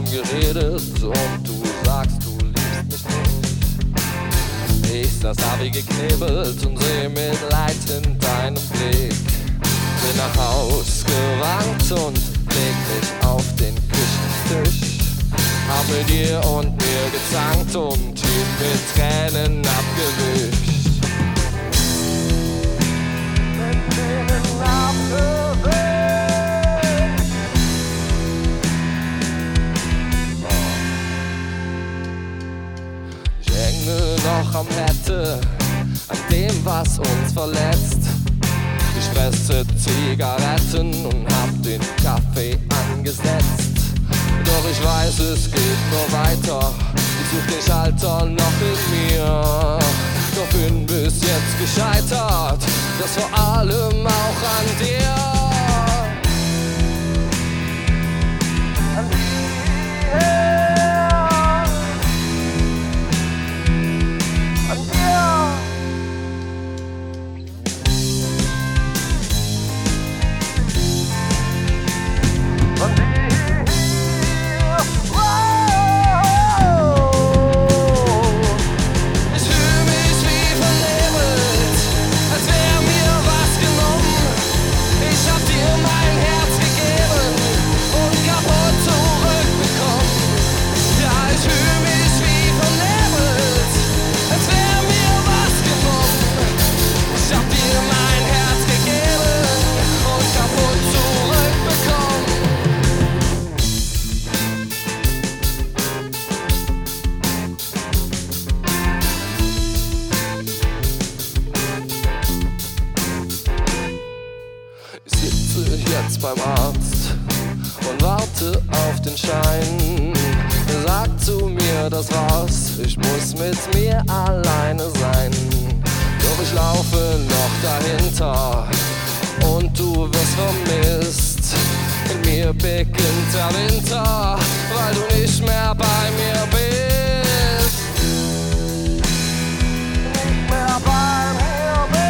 geredet und du sagst, du liebst mich nicht. Ich saß da wie geknebelt und seh mit Leid in deinem Blick. Bin nach Haus gerannt und leg mich auf den Küchentisch. Hab mit dir und mir gezankt und ihn mit Tränen abgewischt. Mit Tränen abgewischt. Ich hänge noch am Bette, an dem, was uns verletzt. Ich fresse Zigaretten und hab den Kaffee angesetzt. Doch ich weiß, es geht nur weiter. Ich such den Schalter noch in mir. Doch bin bis jetzt gescheitert. Das vor allem auch an dir. An dir. An dir. An dir. Ich sitze jetzt beim Arzt und warte auf den Schein. Er sagt zu mir, das war's, ich muss mit mir alleine sein. Doch ich laufe noch dahinter und du wirst vermisst. In mir beginnt der Winter, weil du nicht mehr bei mir bist. Nicht mehr bei mir bist.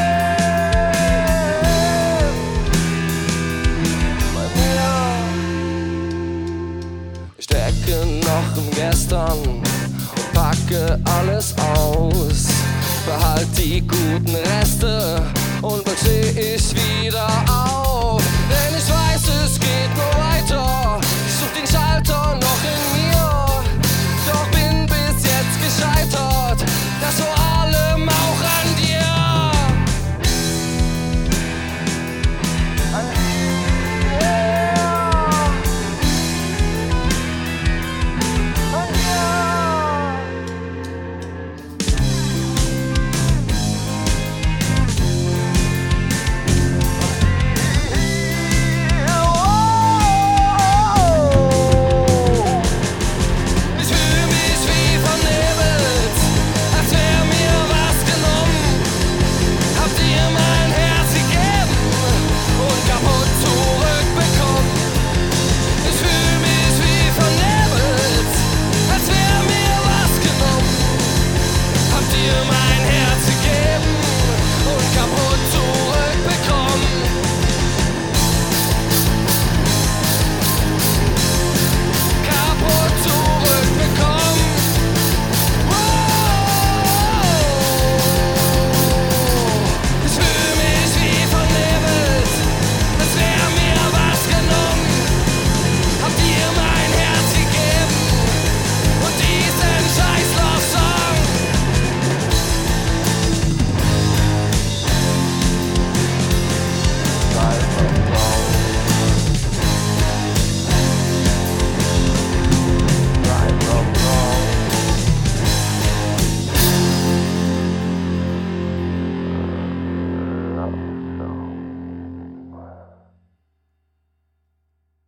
Ich stecke noch im Gestern und packe alles aus. Behalt die guten Reste und bald steh ich wieder auf. Denn ich weiß, es geht nur weiter. Ich such den Schalter